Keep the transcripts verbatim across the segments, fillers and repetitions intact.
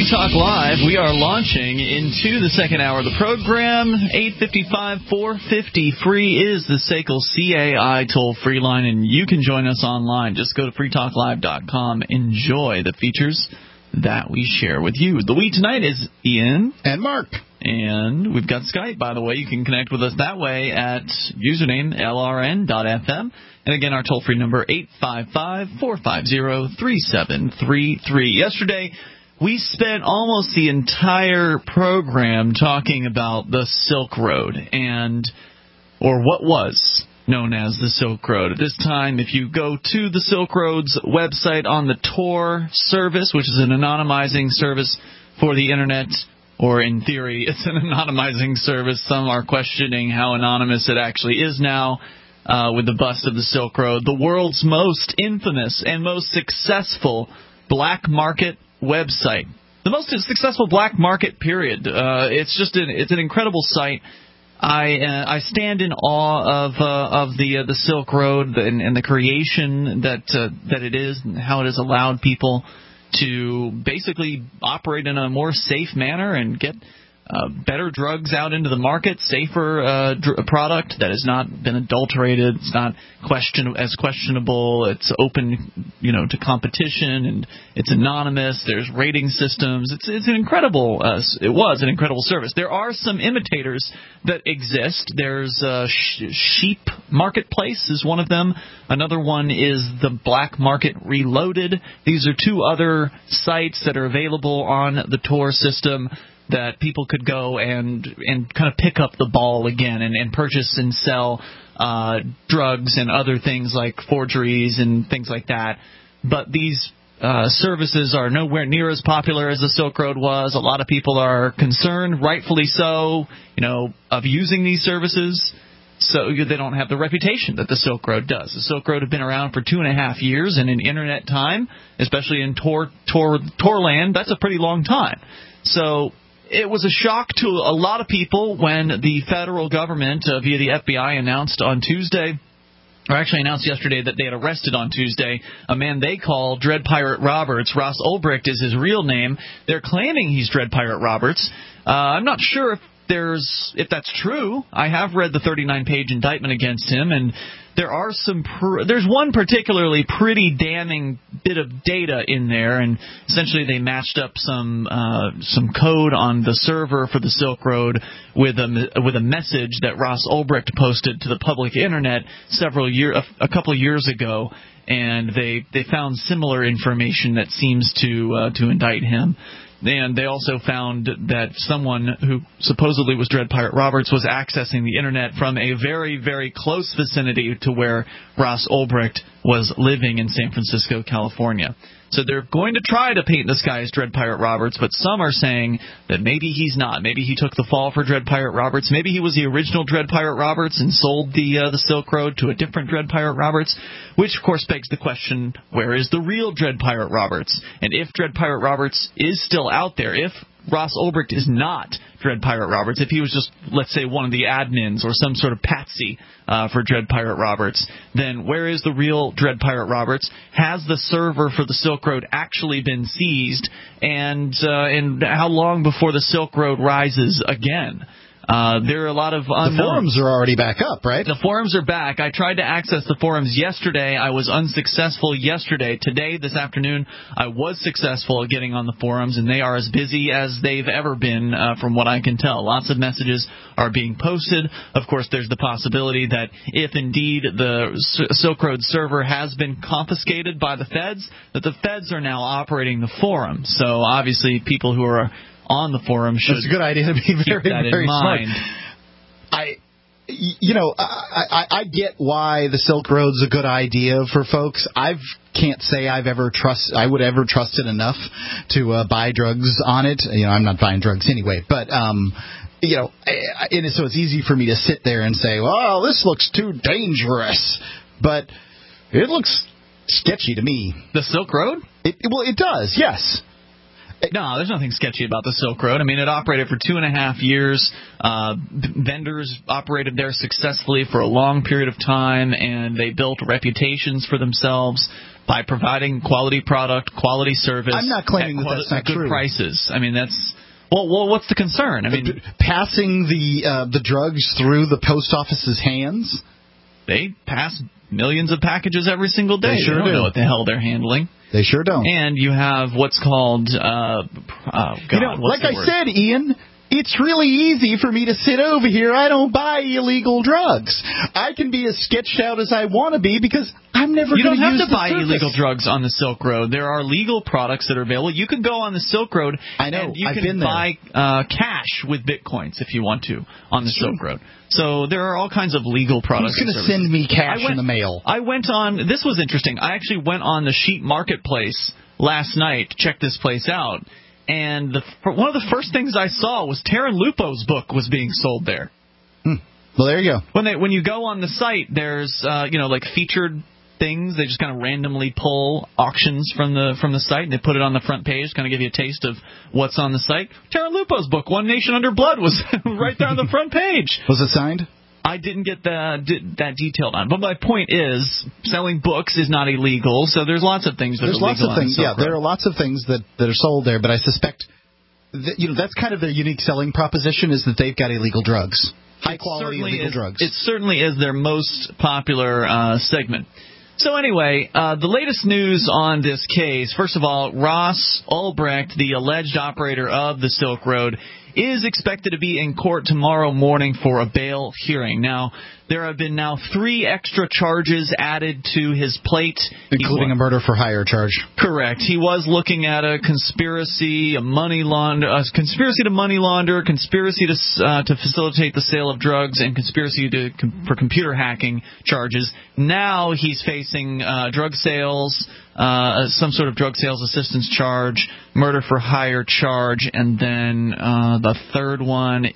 Free Talk Live. We are launching into the second hour of the program. eight five five, four five zero, free is the S A C L C A I toll-free line, and you can join us online. Just go to free talk live dot com. Enjoy the features that we share with you. The we tonight is Ian. And Mark. And we've got Skype, by the way. You can connect with us that way at username L R N dot F M. And again, our toll-free number, eight five five, four five zero, three seven three three. Yesterday, we spent almost the entire program talking about the Silk Road, and or what was known as the Silk Road. At this time, if you go to the Silk Road's website on the Tor service, which is an anonymizing service for the Internet, or in theory, it's an anonymizing service. Some are questioning how anonymous it actually is now uh, with the bust of the Silk Road. The world's most infamous and most successful black market website. The most successful black market, period. Uh, it's just an, it's an incredible site. I uh, I stand in awe of uh, of the uh, the Silk Road and, and the creation that uh, that it is, and how it has allowed people to basically operate in a more safe manner and get uh, better drugs out into the market, safer uh, dr- product that has not been adulterated. It's not question as questionable. It's open, you know, to competition, and it's anonymous. There's rating systems. It's it's an incredible. Uh, it was an incredible service. There are some imitators that exist. There's uh, sh- Sheep Marketplace is one of them. Another one is the Black Market Reloaded. These are two other sites that are available on the Tor system that people could go and and kind of pick up the ball again and, and purchase and sell uh, drugs and other things like forgeries and things like that. But these uh, services are nowhere near as popular as the Silk Road was. A lot of people are concerned, rightfully so, you know, of using these services. So they don't have the reputation that the Silk Road does. The Silk Road had been around for two and a half years, and in Internet time, especially in Tor, Tor, Torland, that's a pretty long time. So it was a shock to a lot of people when the federal government, uh, via the F B I, announced on Tuesday, or actually announced yesterday, that they had arrested on Tuesday a man they call Dread Pirate Roberts. Ross Ulbricht is his real name. They're claiming he's Dread Pirate Roberts. Uh, I'm not sure if there's if that's true. I have read the thirty-nine page indictment against him, and there are some pr- there's one particularly pretty damning bit of data in there, and essentially they matched up some uh, some code on the server for the Silk Road with a with a message that Ross Ulbricht posted to the public internet several year a, a couple of years ago, and they they found similar information that seems to uh, to indict him. And they also found that someone who supposedly was Dread Pirate Roberts was accessing the Internet from a very, very close vicinity to where Ross Ulbricht was living in San Francisco, California. So they're going to try to paint this guy as Dread Pirate Roberts, but some are saying that maybe he's not. Maybe he took the fall for Dread Pirate Roberts. Maybe he was the original Dread Pirate Roberts and sold the uh, the Silk Road to a different Dread Pirate Roberts, which, of course, begs the question, where is the real Dread Pirate Roberts? And if Dread Pirate Roberts is still out there, if Ross Ulbricht is not Dread Pirate Roberts, if he was just, let's say, one of the admins or some sort of patsy uh, for Dread Pirate Roberts, then where is the real Dread Pirate Roberts? Has the server for the Silk Road actually been seized? And, uh, and how long before the Silk Road rises again? Uh, there are a lot of unknowns. The forums are already back up, right? The forums are back. I tried to access the forums yesterday. I was unsuccessful yesterday. Today, this afternoon, I was successful at getting on the forums, and they are as busy as they've ever been, uh, from what I can tell. Lots of messages are being posted. Of course, there's the possibility that if indeed the Silk Road server has been confiscated by the feds, that the feds are now operating the forum. So obviously, people who are on the forum should That's a good idea to be very, keep that very in mind. Smart. I, you know, I, I, I get why the Silk Road's a good idea for folks. I can't say I've ever trust, I would ever trust it enough to uh, buy drugs on it. You know, I'm not buying drugs anyway, but um, you know, and so it's easy for me to sit there and say, well, this looks too dangerous, but it looks sketchy to me. The Silk Road? It, well, it does, yes. No, there's nothing sketchy about the Silk Road. I mean, it operated for two and a half years. Uh, vendors operated there successfully for a long period of time, and they built reputations for themselves by providing quality product, quality service. I'm not claiming at that that's at not good true. prices. I mean, that's well, well, what's the concern? I mean, passing the uh, the drugs through the post office's hands. They pass millions of packages every single day. They sure they don't do. know what the hell they're handling. They sure don't. And you have what's called, uh, oh, God, you know, what's like the I word? said, Ian, it's really easy for me to sit over here. I don't buy illegal drugs. I can be as sketched out as I want to be because I'm never You going don't have use to the buy service. illegal drugs on the Silk Road. There are legal products that are available. You can go on the Silk Road I know. and you I've can been there. buy uh, cash with bitcoins if you want to on the Silk Road. So there are all kinds of legal products. Who's going to and services. send me cash went, in the mail? I went on. This was interesting. I actually went on the sheep marketplace last night to check this place out, and the, one of the first things I saw was Taran Lupo's book was being sold there. Hmm. Well, there you go. When they when you go on the site, there's uh, you know like featured things. They just kind of randomly pull auctions from the from the site, and they put it on the front page, kind of give you a taste of what's on the site. Taran Lupo's book, One Nation Under Blood, was right there on the front page. Was it signed? I didn't get the, did, that detailed on. But my point is, selling books is not illegal, so there's lots of things that There's are lots legal of things. on the Yeah, Silk Road. there are lots of things that, that are sold there, but I suspect that, you know, that's kind of their unique selling proposition is that they've got illegal drugs. High quality illegal is, drugs. It certainly is their most popular uh, segment. So anyway, uh, the latest news on this case, first of all, Ross Ulbricht, the alleged operator of the Silk Road, is expected to be in court tomorrow morning for a bail hearing. Now, there have been now three extra charges added to his plate. Including He, a murder for hire charge. Correct. He was looking at a conspiracy, a money launder, a conspiracy to money launder, conspiracy to uh, to facilitate the sale of drugs, and conspiracy to com- for computer hacking charges. Now he's facing uh, drug sales, uh, some sort of drug sales assistance charge, murder for hire charge, and then uh, the third one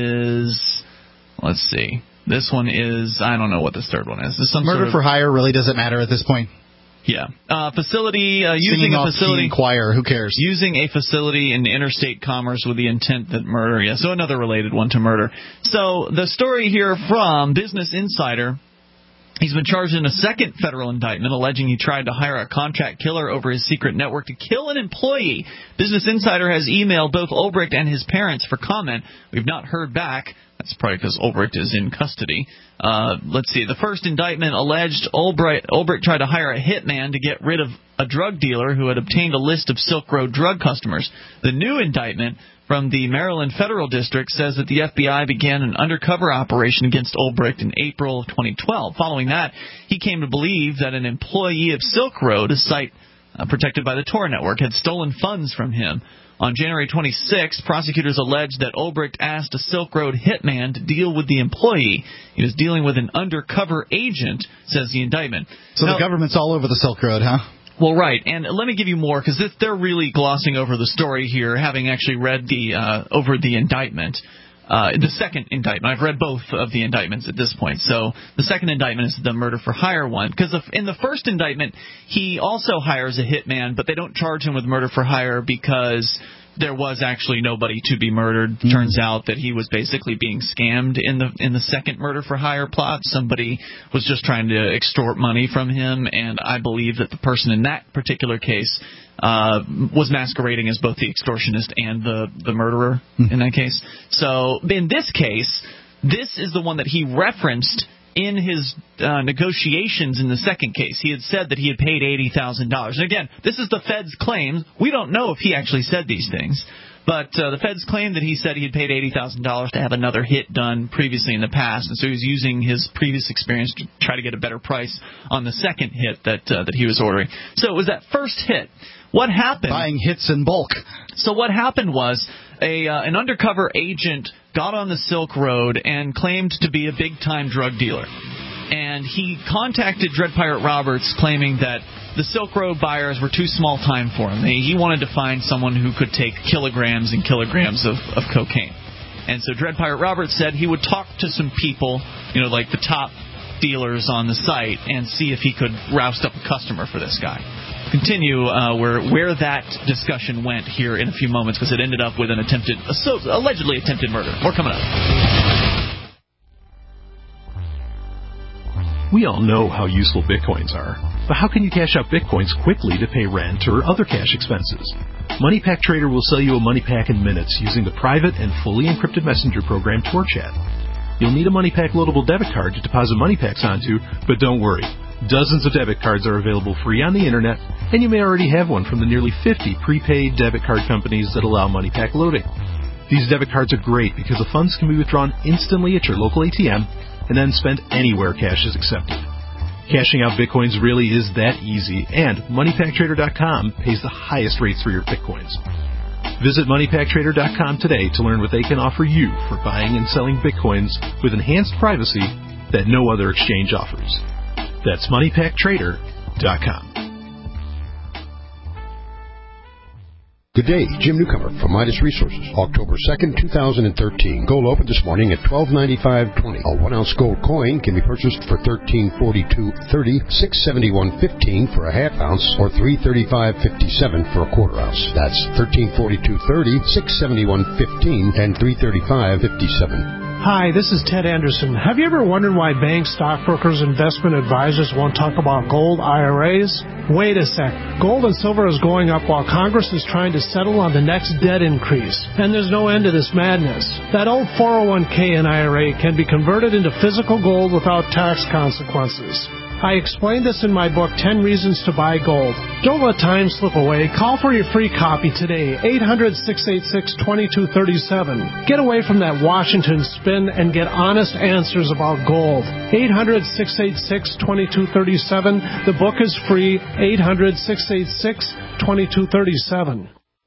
is, let's see. This one is, I don't know what this third one is. This is some Murder sort of, for hire really doesn't matter at this point. Yeah. Uh, facility, uh, using Singing a off facility. key choir, who cares? Using a facility in interstate commerce with the intent that murder. Yeah, so another related one to murder. So the story here from Business Insider. He's been charged in a second federal indictment alleging he tried to hire a contract killer over his secret network to kill an employee. Business Insider has emailed both Ulbricht and his parents for comment. We've not heard back. That's probably because Ulbricht is in custody. Uh, let's see. The first indictment alleged Ulbricht, Ulbricht tried to hire a hitman to get rid of a drug dealer who had obtained a list of Silk Road drug customers. The new indictment from the Maryland Federal District says that the F B I began an undercover operation against Ulbricht in April of twenty twelve. Following that, he came to believe that an employee of Silk Road, a site uh, protected by the Tor network, had stolen funds from him. On January twenty-sixth, prosecutors alleged that Ulbricht asked a Silk Road hitman to deal with the employee. He was dealing with an undercover agent, says the indictment. So now, the government's all over the Silk Road, huh? Well, right, and let me give you more, because they're really glossing over the story here, having actually read the uh, over the indictment. Uh, the second indictment. I've read both of the indictments at this point. So the second indictment is the murder for hire one. Because in the first indictment, he also hires a hitman, but they don't charge him with murder for hire because there was actually nobody to be murdered. Mm-hmm. Turns out that he was basically being scammed in the in the second murder for hire plot. Somebody was just trying to extort money from him, and I believe that the person in that particular case uh, was masquerading as both the extortionist and the, the murderer mm-hmm. in that case. So in this case, this is the one that he referenced in his uh, negotiations in the second case. He had said that he had paid eighty thousand dollars. And again, this is the Fed's claim. We don't know if he actually said these things. But uh, the Feds claim that he said he had paid eighty thousand dollars to have another hit done previously in the past. And so he was using his previous experience to try to get a better price on the second hit that uh, that he was ordering. So it was that first hit. What happened? Buying hits in bulk. So what happened was a uh, an undercover agent got on the Silk Road and claimed to be a big-time drug dealer. And he contacted Dread Pirate Roberts claiming that the Silk Road buyers were too small time for him. He wanted to find someone who could take kilograms and kilograms of, of cocaine. And so Dread Pirate Roberts said he would talk to some people, you know, like the top dealers on the site, and see if he could roust up a customer for this guy. continue uh, where where that discussion went here in a few moments, because it ended up with an attempted, so, allegedly attempted murder. More coming up. We all know how useful Bitcoins are, but how can you cash out Bitcoins quickly to pay rent or other cash expenses? MoneyPack Trader will sell you a money pack in minutes using the private and fully encrypted messenger program TorChat. You'll need a MoneyPack loadable debit card to deposit money packs onto, but don't worry. Dozens of debit cards are available free on the internet, and you may already have one from the nearly fifty prepaid debit card companies that allow MoneyPack loading. These debit cards are great because the funds can be withdrawn instantly at your local A T M and then spent anywhere cash is accepted. Cashing out Bitcoins really is that easy, and money pack trader dot com pays the highest rates for your Bitcoins. Visit money pack trader dot com today to learn what they can offer you for buying and selling Bitcoins with enhanced privacy that no other exchange offers. That's money pack trader dot com. Good day, Jim Newcomer from Midas Resources. October second, two thousand thirteen. Gold opened this morning at twelve ninety-five twenty. A one ounce gold coin can be purchased for thirteen forty-two thirty, six seventy-one fifteen for a half ounce, or three thirty-five fifty-seven for a quarter ounce. That's thirteen forty-two thirty, six seventy-one fifteen, and three thirty-five fifty-seven. Hi, this is Ted Anderson. Have you ever wondered why banks, stockbrokers, investment advisors won't talk about gold I R As? Wait a sec. Gold and silver is going up while Congress is trying to settle on the next debt increase. And there's no end to this madness. That old four oh one k and I R A can be converted into physical gold without tax consequences. I explained this in my book, ten Reasons to Buy Gold. Don't let time slip away. Call for your free copy today, eight hundred, six eight six, two two three seven. Get away from that Washington spin and get honest answers about gold. eight hundred, six eight six, two two three seven. The book is free, eight hundred, six eight six, two two three seven.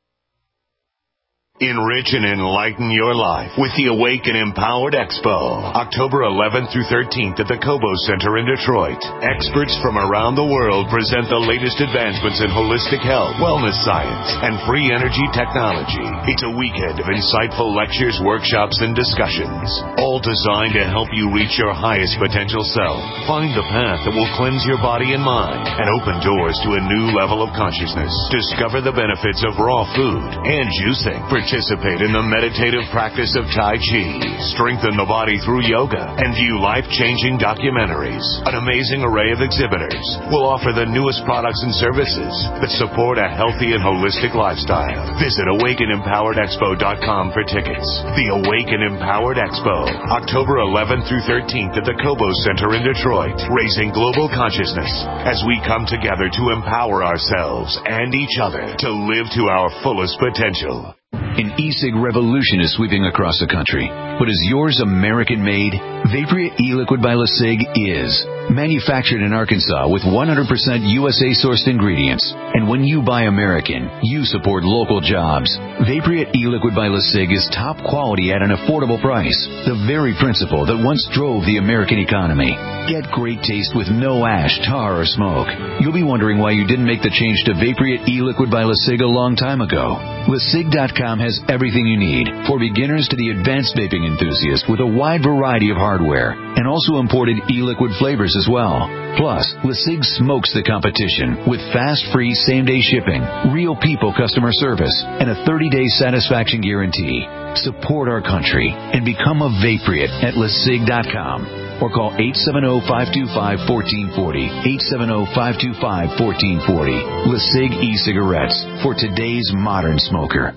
Enrich and enlighten your life with the Awake and Empowered Expo, October eleventh through thirteenth at the Cobo Center in Detroit. Experts from around the world present the latest advancements in holistic health, wellness science, and free energy technology. It's a weekend of insightful lectures, workshops, and discussions, all designed to help you reach your highest potential self. Find the path that will cleanse your body and mind and open doors to a new level of consciousness. Discover the benefits of raw food and juicing. Participate in the meditative practice of Tai Chi, strengthen the body through yoga, and view life-changing documentaries. An amazing array of exhibitors will offer the newest products and services that support a healthy and holistic lifestyle. Visit awaken empowered expo dot com for tickets. The Awaken Empowered Expo, October eleventh through thirteenth at the Cobo Center in Detroit, raising global consciousness as we come together to empower ourselves and each other to live to our fullest potential. An e-cig revolution is sweeping across the country. But is yours American-made? Vaporia e-liquid by LeSig is. Manufactured in Arkansas with one hundred percent U S A-sourced ingredients. And when you buy American, you support local jobs. Vaporia e-liquid by LeSig is top quality at an affordable price. The very principle that once drove the American economy. Get great taste with no ash, tar, or smoke. You'll be wondering why you didn't make the change to Vaporia e-liquid by LeSig a long time ago. Le Sig dot com has everything you need, for beginners to the advanced vaping enthusiast, with a wide variety of hardware, and also imported e-liquid flavors as well. Plus, LeSig smokes the competition with fast, free, same-day shipping, real people customer service, and a thirty-day satisfaction guarantee. Support our country and become a Vapriot at Le Sig dot com. Or call eight seven zero, five two five, one four four zero, eight seven zero, five two five, one four four zero. LeSig e-cigarettes for today's modern smoker.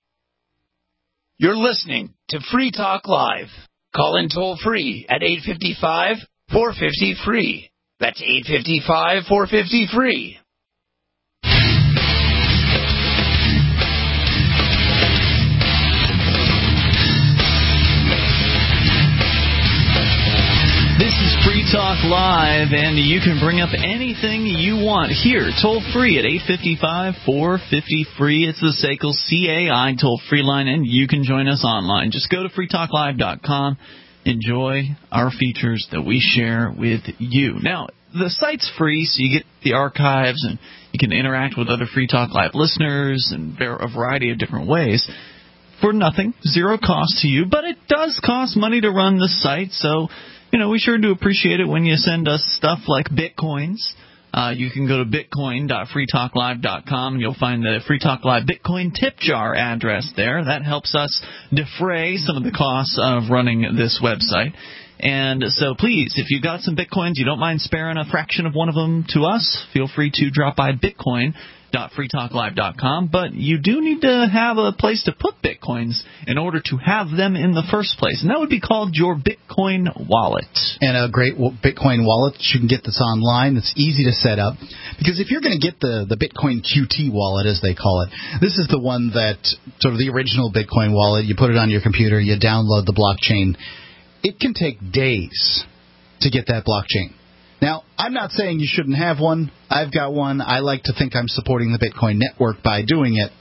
You're listening to Free Talk Live. Call in toll free at eight five five, four five zero, free. That's eight five five, four five zero, free. This is Free Talk Live, and you can bring up anything you want here, toll-free at eight five five, four five zero, free. It's the S A C L C A I toll-free line, and you can join us online. Just go to free talk live dot com. Enjoy our features that we share with you. Now, the site's free, so you get the archives, and you can interact with other Free Talk Live listeners in a variety of different ways for nothing, zero cost to you, but it does cost money to run the site, so... You know, we sure do appreciate it when you send us stuff like Bitcoins Uh, you can go to bitcoin dot free talk live dot com, and you'll find the Free Talk Live Bitcoin tip jar address there. That helps us defray some of the costs of running this website. And so please, if you've got some Bitcoins, you don't mind sparing a fraction of one of them to us, feel free to drop by bitcoin dot free talk live dot com. But you do need to have a place to put Bitcoins in order to have them in the first place. And that would be called your Bitcoin wallet. And a great Bitcoin wallet, you can get this online. It's easy to set up. Because if you're going to get the, the Bitcoin Q T wallet, as they call it, this is the one that, sort of the original Bitcoin wallet, you put it on your computer, you download the blockchain. It can take days to get that blockchain. Now, I'm not saying you shouldn't have one. I've got one. I like to think I'm supporting the Bitcoin network by doing it.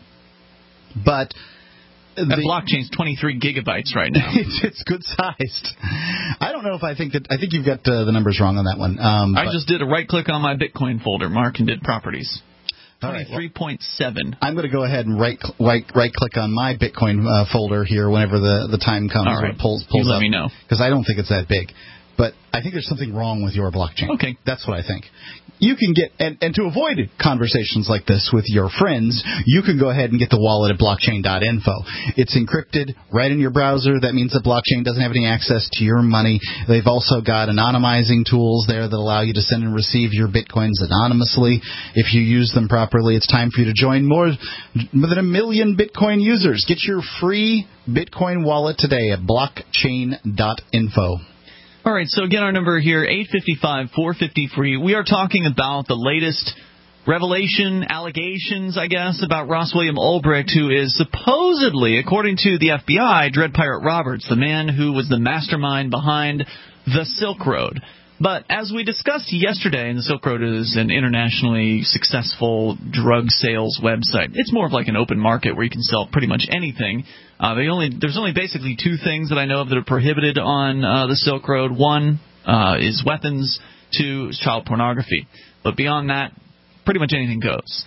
But that the blockchain's twenty-three gigabytes right now. It's, it's good sized. I don't know if I think that. I think you've got uh, the numbers wrong on that one. Um, I just did a right click on my Bitcoin folder, Mark, and did properties. twenty-three point seven. Right, well, I'm going to go ahead and right right, right click on my Bitcoin uh, folder here whenever the, the time comes. All right. When it pulls, pulls you let up, me know. Because I don't think it's that big. But I think there's something wrong with your blockchain. Okay. That's what I think. You can get, and, and to avoid conversations like this with your friends, you can go ahead and get the wallet at blockchain dot info. It's encrypted right in your browser. That means that blockchain doesn't have any access to your money. They've also got anonymizing tools there that allow you to send and receive your Bitcoins anonymously. If you use them properly, it's time for you to join more than a million Bitcoin users. Get your free Bitcoin wallet today at blockchain dot info. All right, so again, our number here, eight five five, four five zero, free. We are talking about the latest revelation, allegations, I guess, about Ross William Ulbricht, who is supposedly, according to the F B I, Dread Pirate Roberts, the man who was the mastermind behind the Silk Road. But as we discussed yesterday, and the Silk Road is an internationally successful drug sales website. It's more of like an open market where you can sell pretty much anything. Uh, they only there's only basically two things that I know of that are prohibited on uh, the Silk Road. One uh, is weapons, two is child pornography. But beyond that, pretty much anything goes.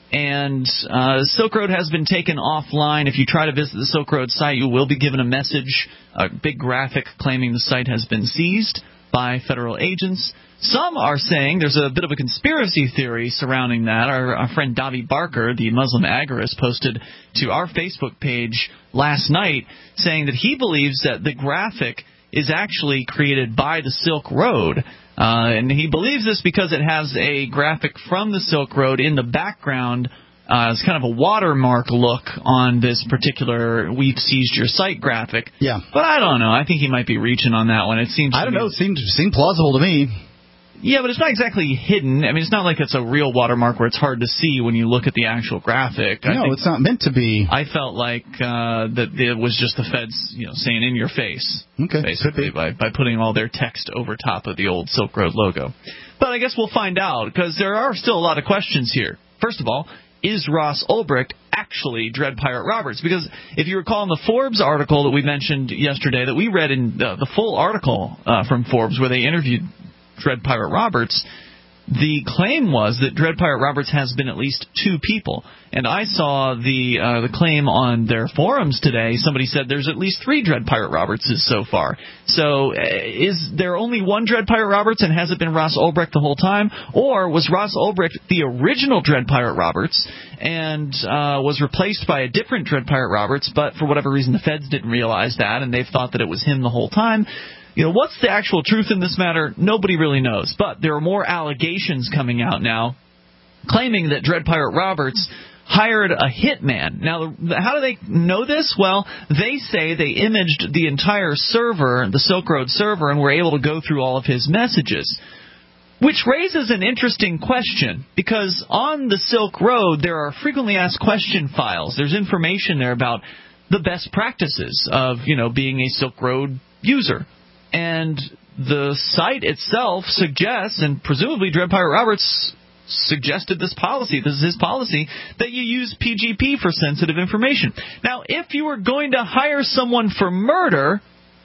And uh, Silk Road has been taken offline. If you try to visit the Silk Road site, you will be given a message, a big graphic claiming the site has been seized by federal agents. Some are saying there's a bit of a conspiracy theory surrounding that. Our, our friend Davi Barker, the Muslim agorist, posted to our Facebook page last night saying that he believes that the graphic is actually created by the Silk Road. Uh, and he believes this because it has a graphic from the Silk Road in the background. Uh, it's kind of a watermark look on this particular "We've Seized Your Site" graphic. Yeah. But I don't know. I think he might be reaching on that one. It seems. I don't to know. It seemed, seemed plausible to me. Yeah, but it's not exactly hidden. I mean, it's not like it's a real watermark where it's hard to see when you look at the actual graphic. No, I think it's not meant to be. I felt like uh, that it was just the feds, you know, saying "in your face," okay, basically by by putting all their text over top of the old Silk Road logo. But I guess we'll find out because there are still a lot of questions here. First of all, is Ross Ulbricht actually Dread Pirate Roberts? Because if you recall in the Forbes article that we mentioned yesterday, that we read in the, the full article uh, from Forbes where they interviewed Dread Pirate Roberts, the claim was that Dread Pirate Roberts has been at least two people. And I saw the uh, the claim on their forums today. Somebody said there's at least three Dread Pirate Robertses so far. So uh, is there only one Dread Pirate Roberts, and has it been Ross Ulbricht the whole time? Or was Ross Ulbricht the original Dread Pirate Roberts and uh, was replaced by a different Dread Pirate Roberts, but for whatever reason the feds didn't realize that, and they've thought that it was him the whole time? You know, what's the actual truth in this matter? Nobody really knows. But there are more allegations coming out now claiming that Dread Pirate Roberts hired a hitman. Now, how do they know this? Well, they say they imaged the entire server, the Silk Road server, and were able to go through all of his messages. Which raises an interesting question, because on the Silk Road there are frequently asked question files. There's information there about the best practices of, you know, being a Silk Road user. And the site itself suggests, and presumably Dread Pirate Roberts suggested this policy, this is his policy, that you use P G P for sensitive information. Now, if you were going to hire someone for murder,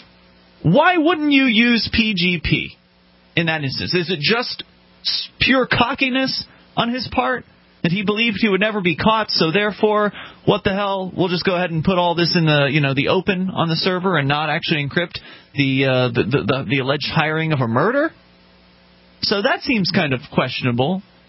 why wouldn't you use P G P in that instance? Is it just pure cockiness on his part? That he believed he would never be caught, so therefore, what the hell, we'll just go ahead and put all this in the, you know, the open on the server and not actually encrypt the, uh, the, the, the, the alleged hiring of a murder? So that seems kind of questionable.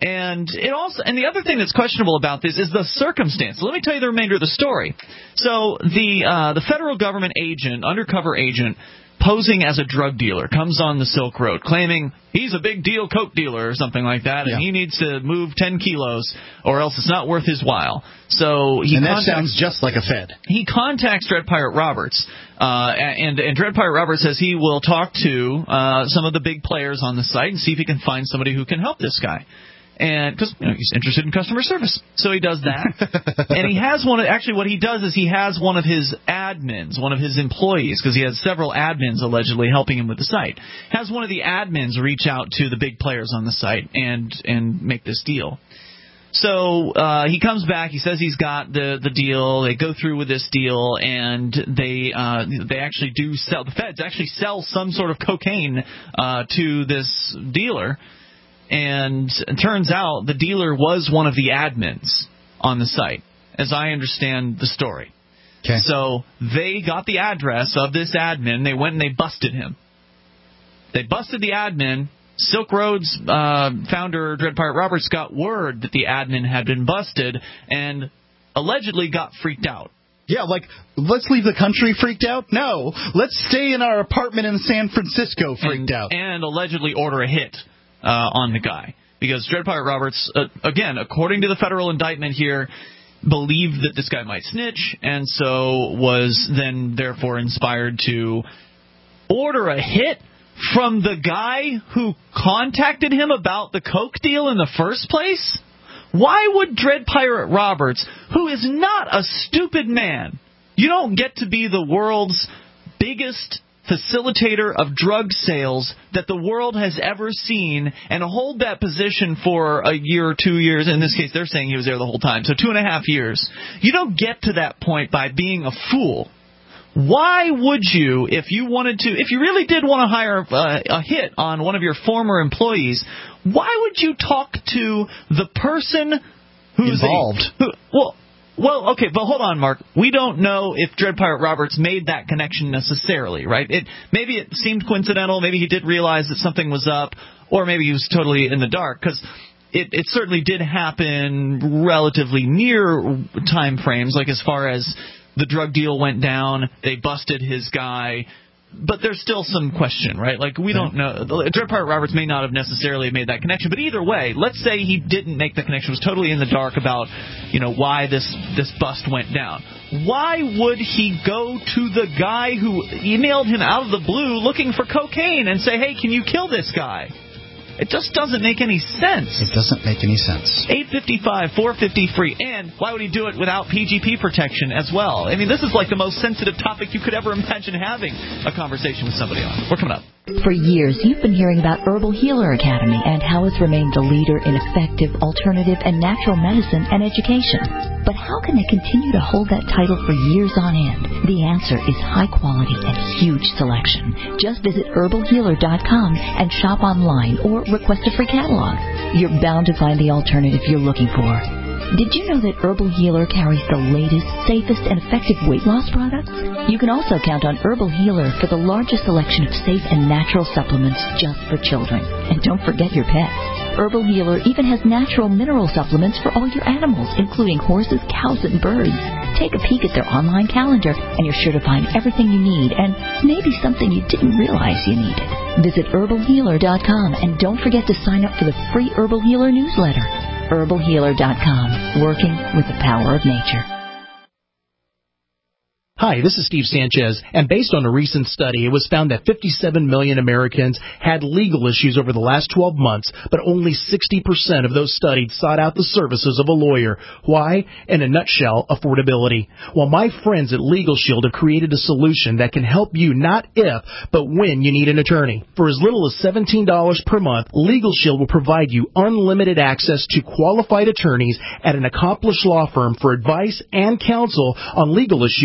And it also, and the other thing that's questionable about this is the circumstance. Let me tell you the remainder of the story. So the uh, the federal government agent, undercover agent, posing as a drug dealer, comes on the Silk Road claiming he's a big deal coke dealer or something like that, and yeah. he needs to move ten kilos or else it's not worth his while. So he and that contacts, sounds just like a Fed. He contacts Dread Pirate Roberts, uh, and, and Dread Pirate Roberts says he will talk to uh, some of the big players on the site and see if he can find somebody who can help this guy. And because you know, he's interested in customer service, so he does that. And he has one. Of, actually, what he does is he has one of his admins, one of his employees, because he has several admins allegedly helping him with the site. Has one of the admins reach out to the big players on the site and and make this deal. So uh, he comes back. He says he's got the the deal. They go through with this deal, and they uh, they actually do sell. The feds actually sell some sort of cocaine uh, to this dealer. And it turns out the dealer was one of the admins on the site, as I understand the story. Okay. So they got the address of this admin. They went and they busted him. They busted the admin. Silk Road's uh, founder, Dread Pirate Roberts, got word that the admin had been busted and allegedly got freaked out. Yeah, like, let's leave the country freaked out? No, let's stay in our apartment in San Francisco freaked and, out. And allegedly order a hit. Uh, on the guy. Because Dread Pirate Roberts, uh, again, according to the federal indictment here, believed that this guy might snitch, and so was then therefore inspired to order a hit from the guy who contacted him about the coke deal in the first place? Why would Dread Pirate Roberts, who is not a stupid man, you don't get to be the world's biggest facilitator of drug sales that the world has ever seen and hold that position for a year or two years. In this case, they're saying he was there the whole time, so two and a half years. You don't get to that point by being a fool. Why would you, if you wanted to, if you really did want to hire uh, a hit on one of your former employees, why would you talk to the person who's involved? A, who, well, Well, okay, but hold on, Mark. We don't know if Dread Pirate Roberts made that connection necessarily, right? It maybe it seemed coincidental. Maybe he did realize that something was up, or maybe he was totally in the dark, because it, it certainly did happen relatively near time frames, like as far as the drug deal went down, they busted his guy. But there's still some question, right? Like, we don't know. Dread Pirate Roberts may not have necessarily made that connection. But either way, let's say he didn't make the connection, was totally in the dark about, you know, why this, this bust went down. Why would he go to the guy who emailed him out of the blue looking for cocaine and say, hey, can you kill this guy? It just doesn't make any sense. It doesn't make any sense. eight fifty-five, four fifty free. And why would he do it without P G P protection as well? I mean, this is like the most sensitive topic you could ever imagine having a conversation with somebody on. We're coming up. For years, you've been hearing about Herbal Healer Academy and how it's remained the leader in effective, alternative, and natural medicine and education. But how can they continue to hold that title for years on end? The answer is high quality and huge selection. Just visit herbal healer dot com and shop online or request a free catalog. You're bound to find the alternative you're looking for. Did you know that Herbal Healer carries the latest, safest, and effective weight loss products? You can also count on Herbal Healer for the largest selection of safe and natural supplements just for children. And don't forget your pets. Herbal Healer even has natural mineral supplements for all your animals, including horses, cows, and birds. Take a peek at their online calendar, and you're sure to find everything you need, and maybe something you didn't realize you needed. Visit herbal healer dot com, and don't forget to sign up for the free Herbal Healer newsletter. herbal healer dot com, working with the power of nature. Hi, this is Steve Sanchez, and based on a recent study, it was found that fifty-seven million Americans had legal issues over the last twelve months, but only sixty percent of those studied sought out the services of a lawyer. Why? In a nutshell, affordability. Well, my friends at Legal Shield have created a solution that can help you not if, but when you need an attorney. For as little as seventeen dollars per month, Legal Shield will provide you unlimited access to qualified attorneys at an accomplished law firm for advice and counsel on legal issues no matter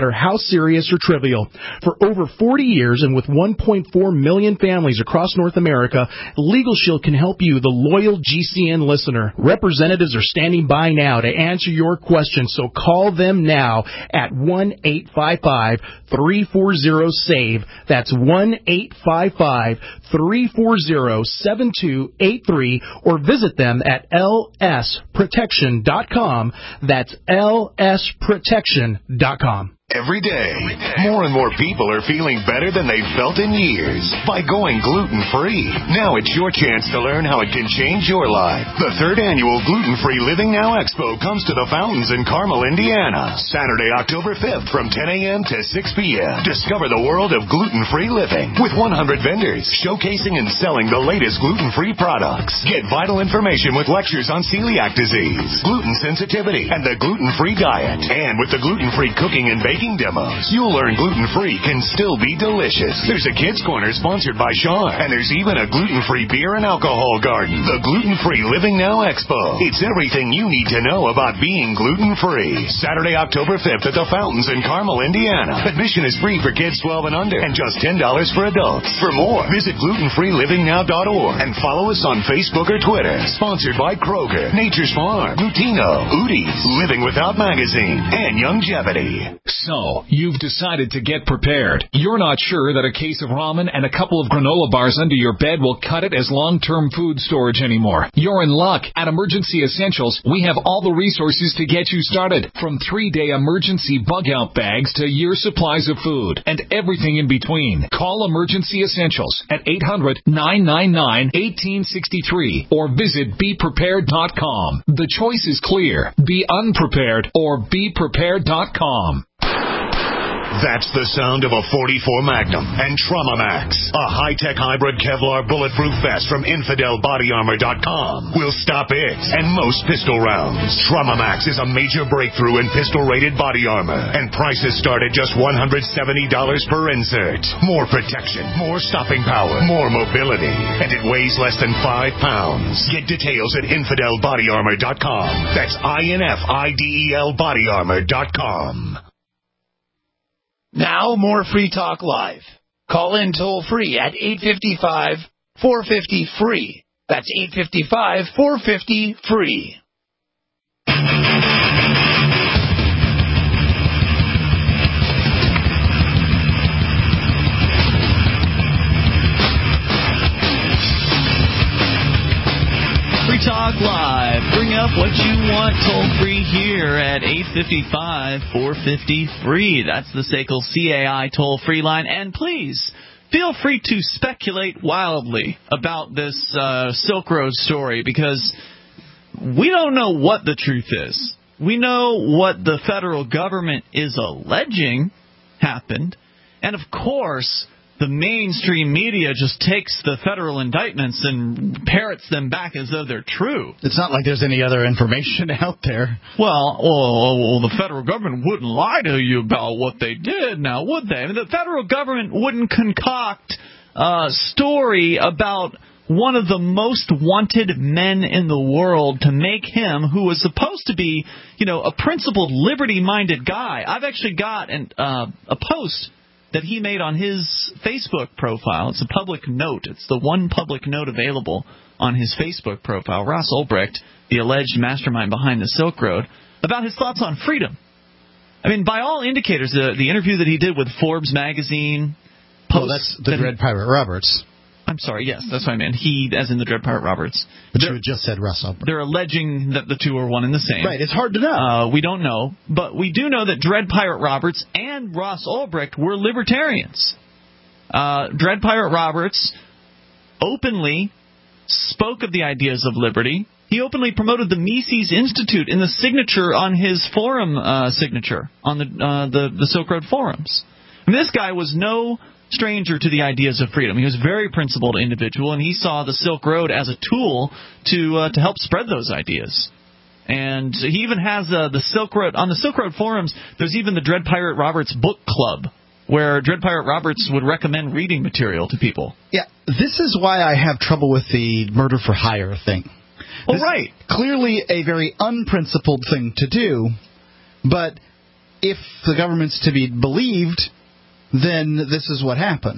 matter how serious or trivial. For over forty years and with one point four million families across North America, Legal Shield can help you, the loyal G C N listener. Representatives are standing by now to answer your questions, so call them now at one eight five five, three four zero, S A V E. That's one eight five five, three four zero, seven two eight three, or visit them at L S protection dot com. That's L S protection dot com. Every day, more and more people are feeling better than they've felt in years by going gluten-free. Now it's your chance to learn how it can change your life. The third annual Gluten-Free Living Now Expo comes to the Fountains in Carmel, Indiana, Saturday, October fifth from ten a.m. to six p.m. Discover the world of gluten-free living with one hundred vendors showcasing and selling the latest gluten-free products. Get vital information with lectures on celiac disease, gluten sensitivity, and the gluten-free diet. And with the gluten-free cooking and baking demos, you'll learn gluten-free can still be delicious. There's a kids' corner sponsored by Sean, and there's even a gluten-free beer and alcohol garden. The Gluten-Free Living Now Expo. It's everything you need to know about being gluten-free. Saturday, October fifth at the Fountains in Carmel, Indiana. Admission is free for kids twelve and under, and just ten dollars for adults. For more, visit gluten free living now dot org and follow us on Facebook or Twitter. Sponsored by Kroger, Nature's Farm, Glutino, Udi's, Living Without Magazine, and Youngevity. So, you've decided to get prepared. You're not sure that a case of ramen and a couple of granola bars under your bed will cut it as long-term food storage anymore. You're in luck. At Emergency Essentials, we have all the resources to get you started. From three-day emergency bug-out bags to year supplies of food and everything in between. Call Emergency Essentials at eight hundred, nine nine nine, one eight six three or visit be prepared dot com. The choice is clear. Be unprepared or be prepared dot com. That's the sound of a forty-four Magnum and Trauma Max, a high-tech hybrid Kevlar bulletproof vest from infidel body armor dot com. Will stop it and most pistol rounds. Trauma Max is a major breakthrough in pistol-rated body armor, and prices start at just one hundred seventy dollars per insert. More protection, more stopping power, more mobility, and it weighs less than five pounds. Get details at infidel body armor dot com. That's I N F I D E L body armor dot com. Now, more Free Talk Live. Call in toll-free at eight five five, four five zero, free. That's eight five five, four five zero, free. Free Talk Live. Bring up what you want toll-free here at eight five five, four five zero, free. That's the S A C L C A I toll-free line. And please, feel free to speculate wildly about this uh, Silk Road story, because we don't know what the truth is. We know what the federal government is alleging happened. And, of course, the mainstream media just takes the federal indictments and parrots them back as though they're true. It's not like there's any other information out there. Well, well, well, the federal government wouldn't lie to you about what they did, now, would they? I mean, the federal government wouldn't concoct a story about one of the most wanted men in the world to make him, who was supposed to be, you know, a principled, liberty-minded guy. I've actually got an, uh, a post that he made on his Facebook profile. It's a public note. It's the one public note available on his Facebook profile. Ross Ulbricht, the alleged mastermind behind the Silk Road, about his thoughts on freedom. I mean, by all indicators, the, the interview that he did with Forbes magazine. Oh, that's the Dread Pirate Roberts. I'm sorry, yes, that's what I meant. He, as in the Dread Pirate Roberts. But you just said Ross Ulbricht. They're alleging that the two are one and the same. Right, it's hard to know. Uh, we don't know, but we do know that Dread Pirate Roberts and Ross Ulbricht were libertarians. Uh, Dread Pirate Roberts openly spoke of the ideas of liberty. He openly promoted the Mises Institute in the signature on his forum uh, signature on the, uh, the the Silk Road forums. And this guy was no stranger to the ideas of freedom. He was a very principled individual, and he saw the Silk Road as a tool to uh, to help spread those ideas. And he even has uh, the Silk Road on the Silk Road forums. There's even the Dread Pirate Roberts book club, where Dread Pirate Roberts would recommend reading material to people. Yeah, this is why I have trouble with the murder for hire thing. Well, right. Clearly a very unprincipled thing to do, but if the government's to be believed, then this is what happened.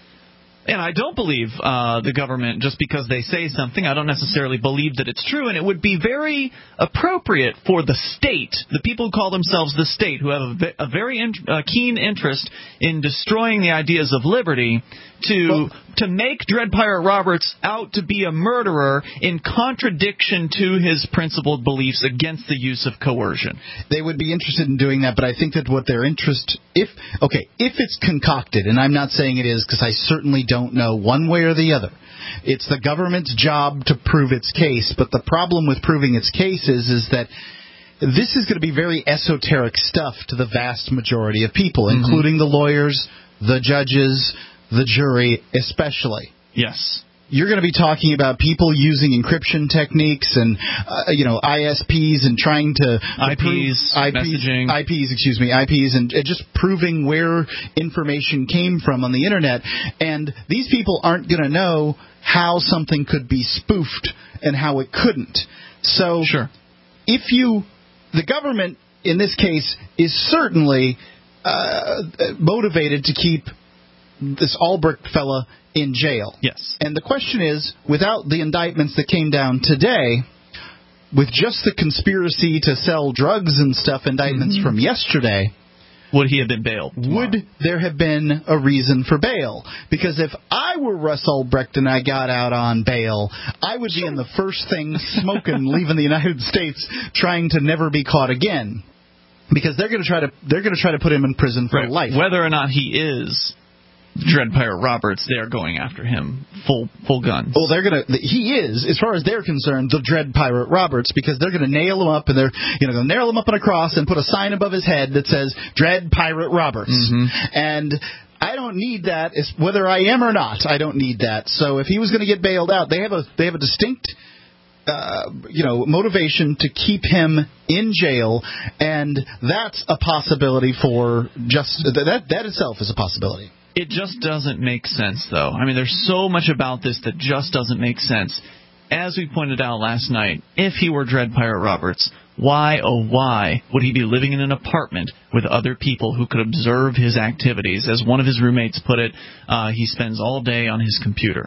And I don't believe uh, the government just because they say something. I don't necessarily believe that it's true. And it would be very appropriate for the state, the people who call themselves the state, who have a, a very in, uh, keen interest in destroying the ideas of liberty, to well, to make Dread Pirate Roberts out to be a murderer in contradiction to his principled beliefs against the use of coercion. They would be interested in doing that, but I think that what their interest, if okay, if it's concocted, and I'm not saying it is because I certainly don't know one way or the other. It's the government's job to prove its case, but the problem with proving its case is, is that this is going to be very esoteric stuff to the vast majority of people, mm-hmm. including the lawyers, the judges, the jury especially. Yes. You're going to be talking about people using encryption techniques and, uh, you know, I S Ps and trying to... I Ps, I Ps, messaging. I Ps, excuse me, I Ps, and uh, just proving where information came from on the Internet. And these people aren't going to know how something could be spoofed and how it couldn't. So sure. if you... The government, in this case, is certainly uh, motivated to keep this Albrecht fella in jail. Yes. And the question is, without the indictments that came down today, with just the conspiracy to sell drugs and stuff indictments mm-hmm. from yesterday, would he have been bailed tomorrow? Would there have been a reason for bail? Because if I were Russ Albrecht and I got out on bail, I would be in the first thing smoking, leaving the United States, trying to never be caught again. Because they're going to try to they're going to try to put him in prison for right. life. Whether or not he is Dread Pirate Roberts, they are going after him full full guns. Well, they're gonna. He is, as far as they're concerned, the Dread Pirate Roberts, because they're gonna nail him up and they're you know gonna nail him up on a cross and put a sign above his head that says Dread Pirate Roberts. Mm-hmm. And I don't need that, whether I am or not. I don't need that. So if he was going to get bailed out, they have a they have a distinct. Uh, you know, motivation to keep him in jail, and that's a possibility for just that. That itself is a possibility. It just doesn't make sense, though. I mean, there's so much about this that just doesn't make sense. As we pointed out last night, if he were Dread Pirate Roberts, why, oh why, would he be living in an apartment with other people who could observe his activities? As one of his roommates put it, uh, he spends all day on his computer.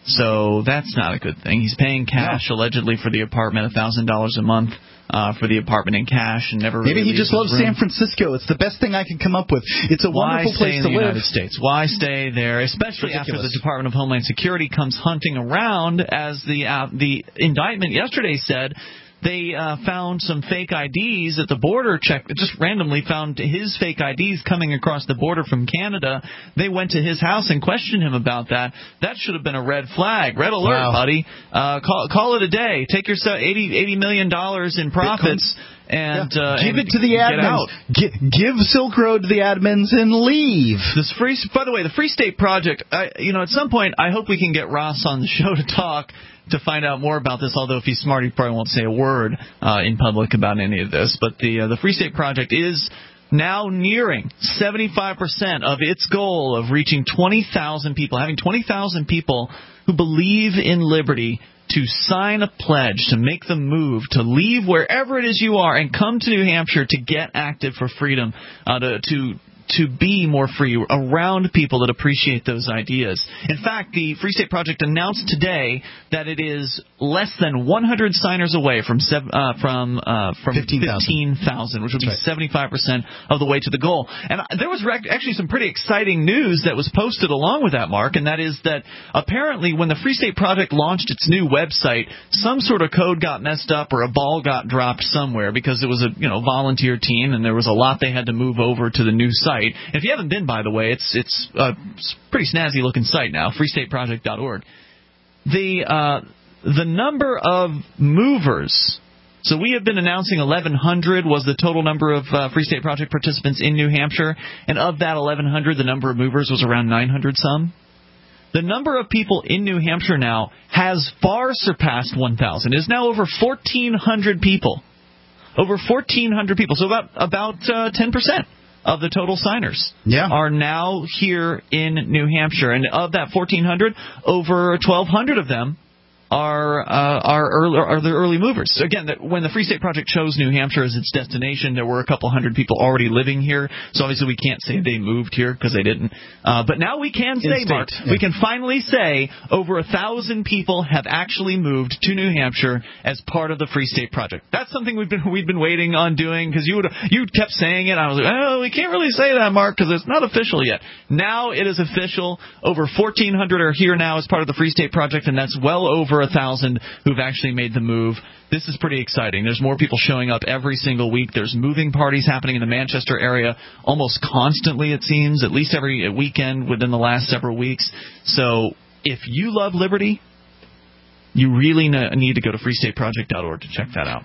So that's not a good thing. He's paying cash, yeah. allegedly, for the apartment, one thousand dollars a month uh, for the apartment in cash, and never Maybe really he just loves room. San Francisco. It's the best thing I can come up with. It's a Why wonderful stay place in to the live. United States? Why stay there, especially after the Department of Homeland Security comes hunting around, as the uh, the indictment yesterday said. They uh, found some fake I Ds at the border. Check just randomly found his fake I Ds coming across the border from Canada. They went to his house and questioned him about that. That should have been a red flag. Red alert, wow. buddy. Uh, call, call it a day. Take your eighty, eighty million dollars in profits and, yeah. uh, give and it to the admins. Get, give Silk Road to the admins and leave. This free, by the way, the Free State Project. I, you know, at some point, I hope we can get Ross on the show to talk. To find out more about this, although if he's smart, he probably won't say a word uh, in public about any of this. But the uh, the Free State Project is now nearing seventy-five percent of its goal of reaching twenty thousand people, having twenty thousand people who believe in liberty to sign a pledge, to make the move, to leave wherever it is you are and come to New Hampshire to get active for freedom, uh, to, to to be more free around people that appreciate those ideas. In fact, the Free State Project announced today that it is less than one hundred signers away from seven, uh, from uh, from fifteen thousand, which would be right. seventy-five percent of the way to the goal. And there was rec- actually some pretty exciting news that was posted along with that, Mark, and that is that apparently when the Free State Project launched its new website, some sort of code got messed up or a ball got dropped somewhere because it was a you know volunteer team and there was a lot they had to move over to the new site. If you haven't been, by the way, it's it's a pretty snazzy looking site now, free state project dot org. The uh, the number of movers. So we have been announcing eleven hundred was the total number of uh, Free State Project participants in New Hampshire, and of that eleven hundred, the number of movers was around nine hundred some. The number of people in New Hampshire now has far surpassed one thousand. It is now over fourteen hundred people. Over fourteen hundred people. So about about uh, ten percent. Of the total signers yeah. are now here in New Hampshire. And of that fourteen hundred, over twelve hundred of them are uh, are, early, are the early movers. So again, that when the Free State Project chose New Hampshire as its destination, there were a couple hundred people already living here. So obviously we can't say they moved here because they didn't. Uh, but now we can say, Mark, yeah. we can finally say over a thousand people have actually moved to New Hampshire as part of the Free State Project. That's something we've been we've been waiting on doing because you would you kept saying it. I was like, oh, we can't really say that, Mark, because it's not official yet. Now it is official. Over fourteen hundred are here now as part of the Free State Project, and that's well over a thousand who've actually made the move. This is pretty exciting. There's more people showing up every single week. There's moving parties happening in the Manchester area almost constantly, it seems, at least every weekend within the last several weeks. So if you love liberty, you really need to go to free state project dot org to check that out.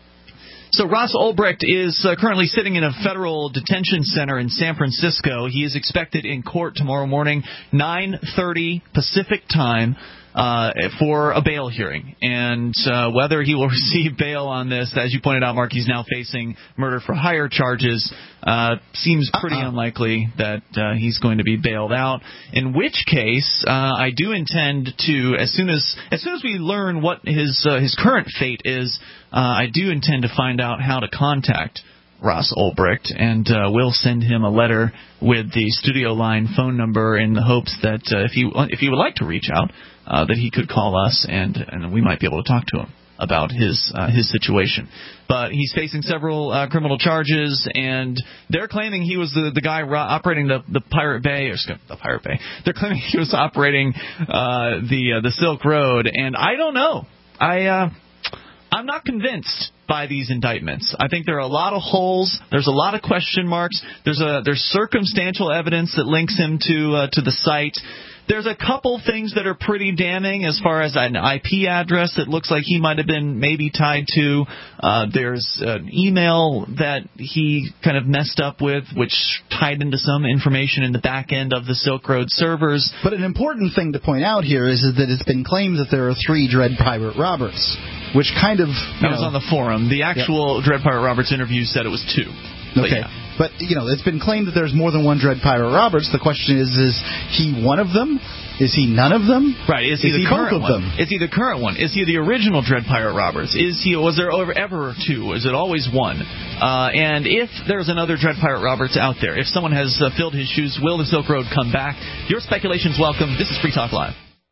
So Ross Ulbricht is uh, currently sitting in a federal detention center in San Francisco. He is expected in court tomorrow morning, nine thirty Pacific time, uh, for a bail hearing. And uh, whether he will receive bail on this, as you pointed out, Mark, he's now facing murder for hire charges. Uh, seems pretty uh-uh. unlikely that uh, he's going to be bailed out. In which case, uh, I do intend to, as soon as as soon as we learn what his uh, his current fate is, uh, I do intend to find out how to contact Ross Ulbricht, and uh, we'll send him a letter with the studio line phone number in the hopes that uh, if he if he would like to reach out, uh, that he could call us and and we might be able to talk to him about his uh, his situation. But he's facing several uh, criminal charges, and they're claiming he was the, the guy ro- operating the, the Pirate Bay, or the Pirate Bay. They're claiming he was operating uh, the uh, the Silk Road, and I don't know. I uh, I'm not convinced by these indictments. I think there are a lot of holes. There's a lot of question marks. There's a there's circumstantial evidence that links him to uh, to the site. There's a couple things that are pretty damning as far as an I P address that looks like he might have been maybe tied to. Uh, there's an email that he kind of messed up with, which tied into some information in the back end of the Silk Road servers. But an important thing to point out here is, is that it's been claimed that there are three Dread Pirate Roberts, which kind of... That know, was on the forum. The actual yep. Dread Pirate Roberts interview said it was two. Okay. But, yeah. But, you know, it's been claimed that there's more than one Dread Pirate Roberts. The question is, is he one of them? Is he none of them? Right. Is he is the he current both of one? them? Is he the current one? Is he the original Dread Pirate Roberts? Is he? Was there ever two? Is it always one? Uh, and if there's another Dread Pirate Roberts out there, if someone has uh, filled his shoes, will the Silk Road come back? Your speculation's welcome. This is Free Talk Live.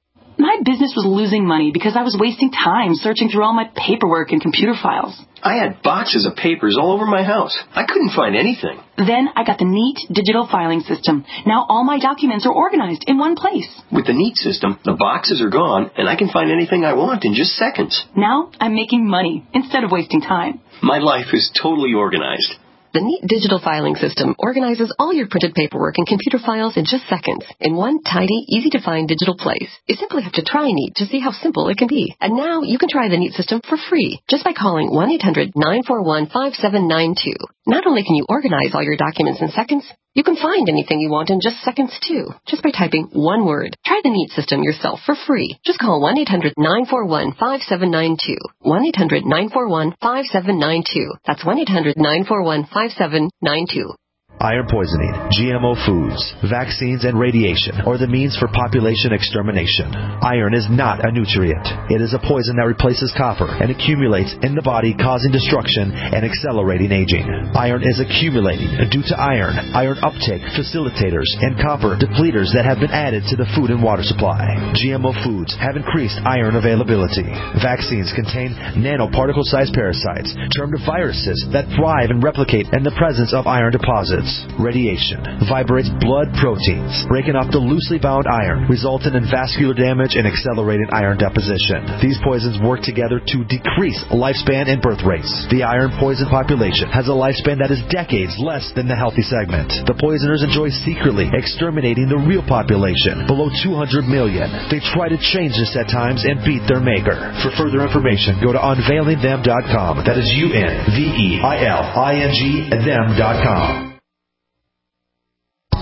My business was losing money because I was wasting time searching through all my paperwork and computer files. I had boxes of papers all over my house. I couldn't find anything. Then I got the Neat digital filing system. Now all my documents are organized in one place. With the Neat system, the boxes are gone, and I can find anything I want in just seconds. Now I'm making money instead of wasting time. My life is totally organized. The Neat digital filing system organizes all your printed paperwork and computer files in just seconds in one tidy, easy-to-find digital place. You simply have to try Neat to see how simple it can be. And now you can try the Neat system for free just by calling one eight hundred nine four one five seven nine two. Not only can you organize all your documents in seconds, you can find anything you want in just seconds, too, just by typing one word. Try the Neat system yourself for free. Just call one eight hundred nine four one five seven nine two. one eight hundred nine four one five seven nine two. That's one eight hundred nine four one five seven nine two. Iron poisoning, G M O foods, vaccines, and radiation are the means for population extermination. Iron is not a nutrient. It is a poison that replaces copper and accumulates in the body, causing destruction and accelerating aging. Iron is accumulating due to iron, iron uptake facilitators, and copper depleters that have been added to the food and water supply. G M O foods have increased iron availability. Vaccines contain nanoparticle-sized parasites, termed viruses, that thrive and replicate in the presence of iron deposits. Radiation vibrates blood proteins, breaking up the loosely bound iron, resulting in vascular damage and accelerating iron deposition. These poisons work together to decrease lifespan and birth rates. The iron poison population has a lifespan that is decades less than the healthy segment. The poisoners enjoy secretly exterminating the real population, below two hundred million. They try to change this at times and beat their maker. For further information, go to unveiling them dot com. That is U N V E I L I N G them dot com.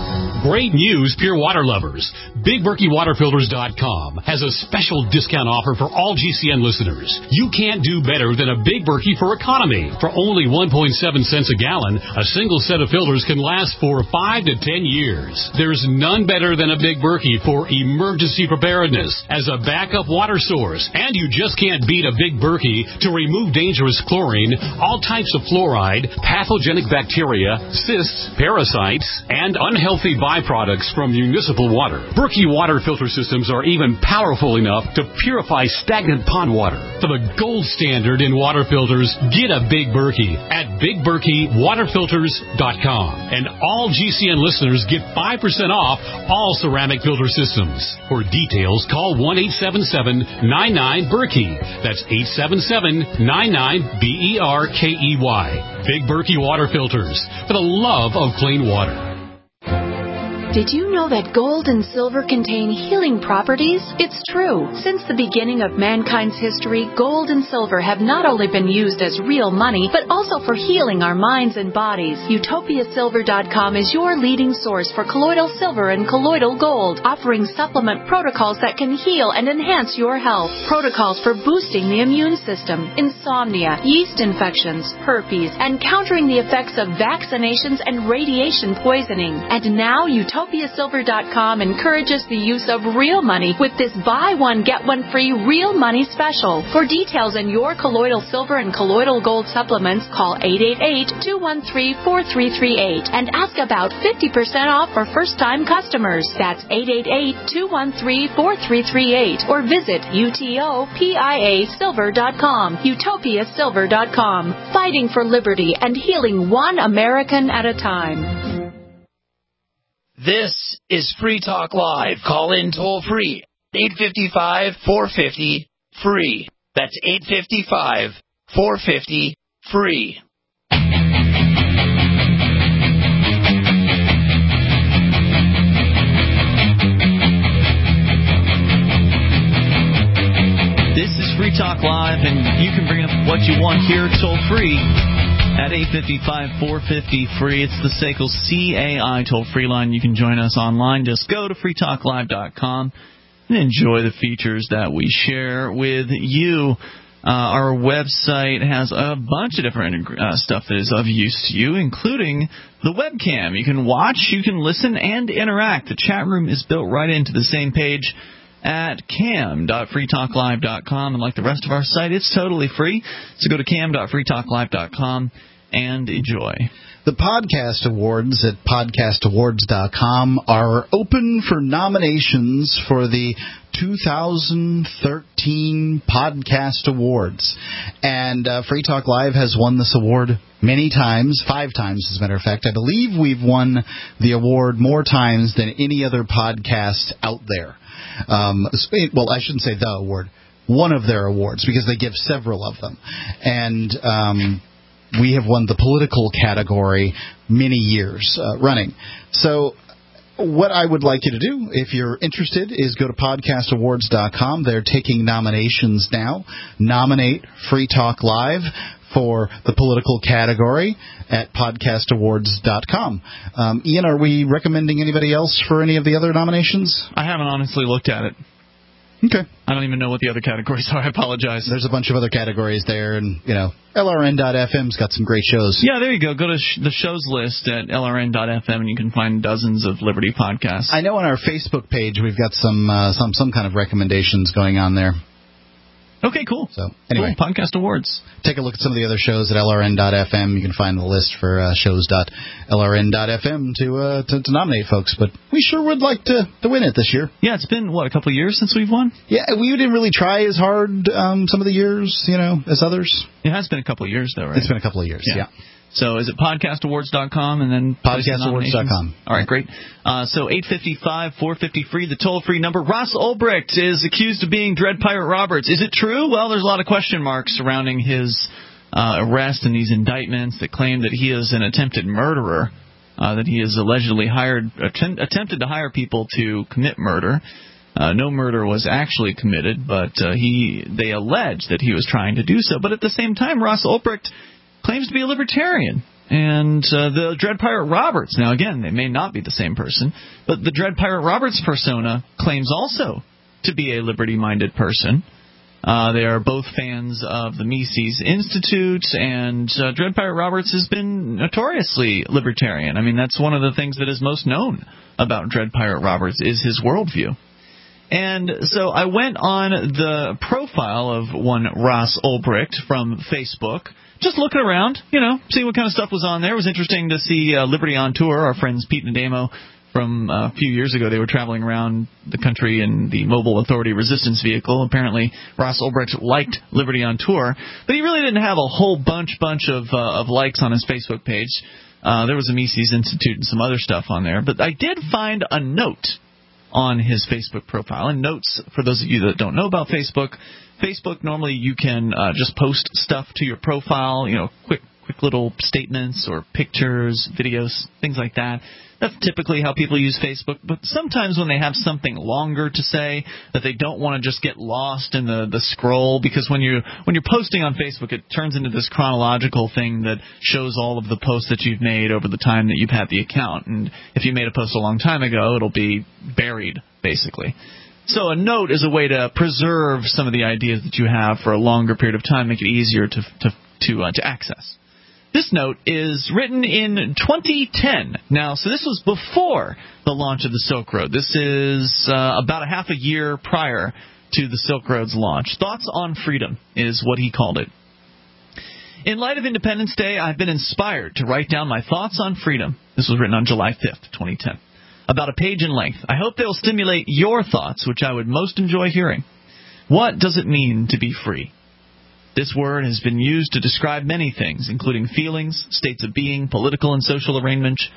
Great news, pure water lovers. Big Berkey Water Filters dot com has a special discount offer for all G C N listeners. You can't do better than a Big Berkey for economy. For only one point seven cents a gallon, a single set of filters can last for five to ten years. There's none better than a Big Berkey for emergency preparedness as a backup water source. And you just can't beat a Big Berkey to remove dangerous chlorine, all types of fluoride, pathogenic bacteria, cysts, parasites, and unhealthy byproducts from municipal water. Berkey water filter systems are even powerful enough to purify stagnant pond water. For the gold standard in water filters, get a Big Berkey at Big Berkey Water Filters dot com. And all G C N listeners get five percent off all ceramic filter systems. For details, call one eight seven seven nine nine Berkey. That's eight seven seven nine nine B E R K E Y. Big Berkey Water Filters, for the love of clean water. Did you know that gold and silver contain healing properties? It's true. Since the beginning of mankind's history, gold and silver have not only been used as real money, but also for healing our minds and bodies. Utopia Silver dot com is your leading source for colloidal silver and colloidal gold, offering supplement protocols that can heal and enhance your health. Protocols for boosting the immune system, insomnia, yeast infections, herpes, and countering the effects of vaccinations and radiation poisoning. And now Utopia Utopia Silver dot com encourages the use of real money with this buy one, get one free real money special. For details on your colloidal silver and colloidal gold supplements, call eight eight eight, two one three, four three three eight and ask about fifty percent off for first-time customers. That's eight eight eight, two one three, four three three eight or visit Utopia Silver dot com. Utopia Silver dot com. Fighting for liberty and healing one American at a time. This is Free Talk Live. Call in toll free. eight five five, four five zero, free. That's eight five five, four five zero, free. This is Free Talk Live, and you can bring up what you want here toll free at eight five five, four five zero, free. It's the S A C L C A I toll-free line. You can join us online. Just go to free talk live dot com and enjoy the features that we share with you. Uh, our website has a bunch of different uh, stuff that is of use to you, including the webcam. You can watch, you can listen, and interact. The chat room is built right into the same page at cam dot free talk live dot com, and like the rest of our site, it's totally free. So go to cam dot free talk live dot com and enjoy. The Podcast Awards at podcast awards dot com are open for nominations for the two thousand thirteen Podcast Awards. And uh, Free Talk Live has won this award many times, five times as a matter of fact. I believe we've won the award more times than any other podcast out there. Um, well, I shouldn't say the award, one of their awards, because they give several of them. And um, we have won the political category many years uh, running. So what I would like you to do, if you're interested, is go to podcast awards dot com. They're taking nominations now. Nominate Free Talk Live for the political category at podcast awards dot com. Um, Ian, are we recommending anybody else for any of the other nominations? I haven't honestly looked at it. Okay. I don't even know what the other categories are. I apologize. There's a bunch of other categories there, and, you know, L R N dot F M's got some great shows. Yeah, there you go. Go to sh- the shows list at L R N dot F M, and you can find dozens of Liberty podcasts. I know on our Facebook page we've got some uh, some some kind of recommendations going on there. Okay, cool. So anyway, cool. Podcast Awards. Take a look at some of the other shows at L R N dot F M. You can find the list for uh, shows dot L R N dot F M to, uh, to to nominate folks. But we sure would like to, to win it this year. Yeah, it's been, what, a couple of years since we've won? Yeah, we didn't really try as hard um, some of the years, you know, as others. It has been a couple of years, though, right? It's been a couple of years, yeah. yeah. So is it podcast awards dot com and then podcast awards dot com. All right, great. Uh, so eight five five, four five zero, free, the toll-free number. Ross Ulbricht is accused of being Dread Pirate Roberts. Is it true? Well, there's a lot of question marks surrounding his uh, arrest and these indictments that claim that he is an attempted murderer, uh, that he has allegedly hired, att- attempted to hire people to commit murder. Uh, no murder was actually committed, but uh, he they allege that he was trying to do so. But at the same time, Ross Ulbricht claims to be a libertarian. And uh, the Dread Pirate Roberts, now again, they may not be the same person, but the Dread Pirate Roberts persona claims also to be a liberty-minded person. Uh, they are both fans of the Mises Institute, and uh, Dread Pirate Roberts has been notoriously libertarian. I mean, that's one of the things that is most known about Dread Pirate Roberts is his worldview. And so I went on the profile of one Ross Ulbricht from Facebook, just looking around, you know, seeing what kind of stuff was on there. It was interesting to see uh, Liberty on Tour, our friends Pete and Adamo. From a few years ago, they were traveling around the country in the Mobile Authority Resistance Vehicle. Apparently, Ross Ulbricht liked Liberty on Tour, but he really didn't have a whole bunch bunch of uh, of likes on his Facebook page. Uh, there was a Mises Institute and some other stuff on there. But I did find a note on his Facebook profile. And notes, for those of you that don't know about Facebook, Facebook, normally you can uh, just post stuff to your profile, you know, quick quick little statements or pictures, videos, things like that. That's typically how people use Facebook, but sometimes when they have something longer to say that they don't want to just get lost in the, the scroll, because when you when you're posting on Facebook, it turns into this chronological thing that shows all of the posts that you've made over the time that you've had the account. And if you made a post a long time ago, it'll be buried, basically. So a note is a way to preserve some of the ideas that you have for a longer period of time, make it easier to to to, uh, to access. This note is written in twenty ten. Now, so this was before the launch of the Silk Road. This is uh, about a half a year prior to the Silk Road's launch. Thoughts on freedom is what he called it. In light of Independence Day, I've been inspired to write down my thoughts on freedom. This was written on July fifth, twenty ten. About a page in length. I hope they will stimulate your thoughts, which I would most enjoy hearing. What does it mean to be free? This word has been used to describe many things, including feelings, states of being, political and social arrangements,